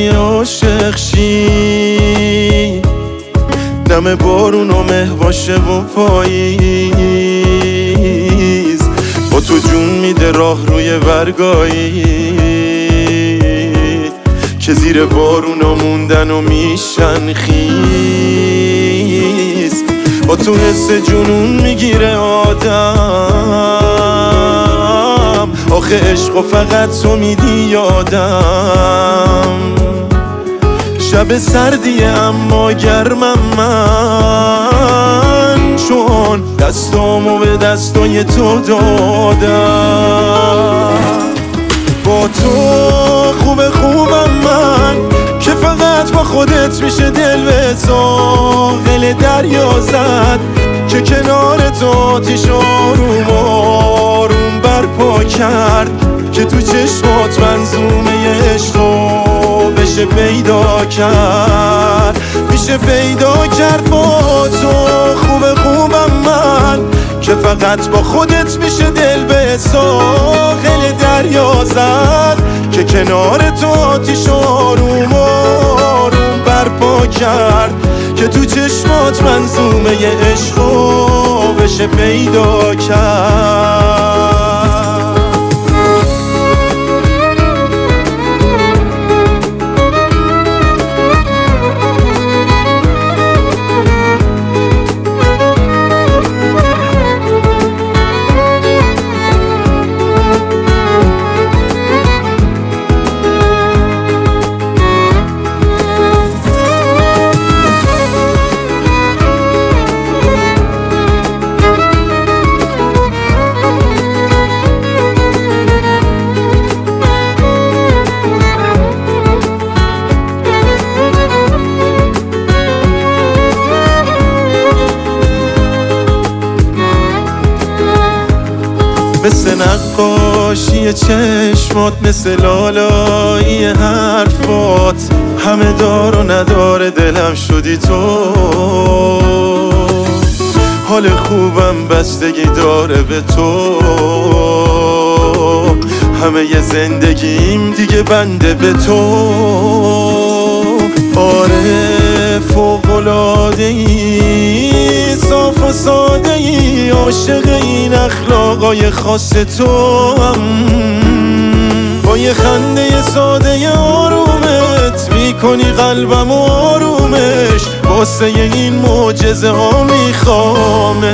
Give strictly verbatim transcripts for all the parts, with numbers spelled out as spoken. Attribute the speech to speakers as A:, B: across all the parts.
A: عاشق شی، دم بارون و مه باشه و پاییز، با تو جون میده راه روی برگایی که زیر بارونا موندن و میشن خیز. با تو حس جنون میگیره آدم، آخه عشق و فقط تو میدی یادم. شب سردیه اما گرمم من، چون دستامو به دستای تو دادم. با تو خوب خوبم من که فقط با خودت میشه دل به ساحل دریا زد، که کنار تو آتیش آروم آروم برپا کرد، که تو چشمات منظومه عشقو بشه پیدا کرد، میشه پیدا کرد. با تو خوب خوبم من که فقط با خودت میشه دل به ساحل دریا زد، که کنار تو آتیش آروم آروم برپا کرد، که تو چشمات منظومه عشقو بشه پیدا کرد. مثل نقاشی چشمات، مثل لالایی حرفات، همه دار و نداره دلم شدی تو. حال خوبم بستگی داره به تو، همه ی زندگیم دیگه بنده به تو. آره فوق‌العاده‌ای، صاف و ساده‌ای، عاشق این اخلاقای خاص تو هم. با یه خنده ساده آرومت میکنی قلبم آرومش، واسه این معجزه ها میخوامت.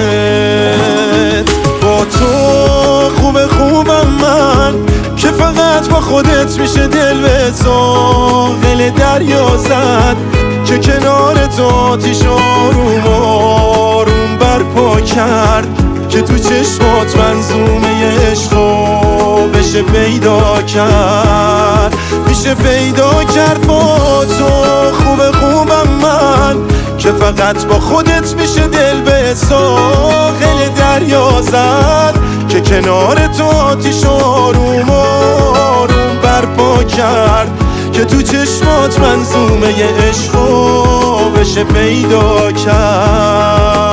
A: با تو خوب خوبم من که فقط با خودت میشه دل به ساحل دریا زد، که کنار تو آتیش آروم آروم برپا کرد، که تو چشمات منظومه عشقو بشه پیدا کرد، میشه پیدا کرد. با تو خوب خوبم من که فقط با خودت میشه دل به ساحل دریا زد، که کنار تو آتیش آروم آروم برپا کرد، که تو چشمات منظومه عشقو بشه پیدا کرد.